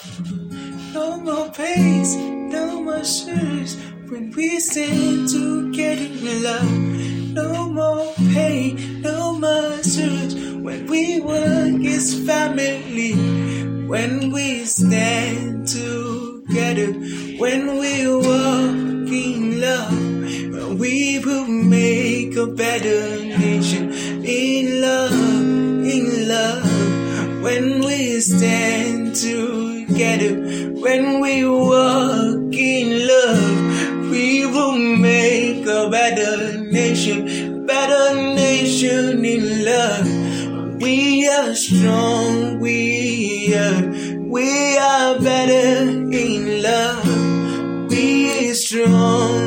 No more praise, no more service when we stand together in love. No more pain, no more service when we work as family. When we stand together, when we walk in love, we will make a better nation in love, in love. When we stand together, when we walk in love, we will make a better nation in love. We are strong, we are better in love. We are strong.